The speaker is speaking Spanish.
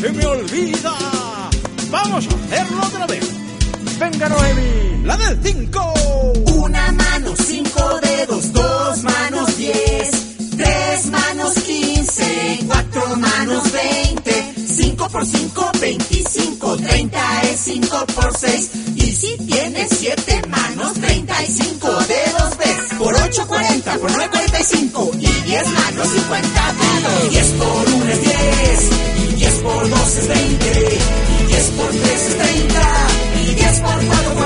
se me olvida. Vamos a hacerlo otra vez. Venga, Noemi, la del 5. Una mano, 5 dedos, 2 manos, 10, 3 manos, 15, 4 manos, 20, 5 por 5, 25, 30 es 5 por 6. Y si tienes 7 manos, 35 dedos ves. Por 8, 40, por 9, 45. Y 10 manos, 50 dedos. 10 por 1 es 10. Y 10 por 2 es 20. Y 10 por 3 es 30. Y 10 por 4,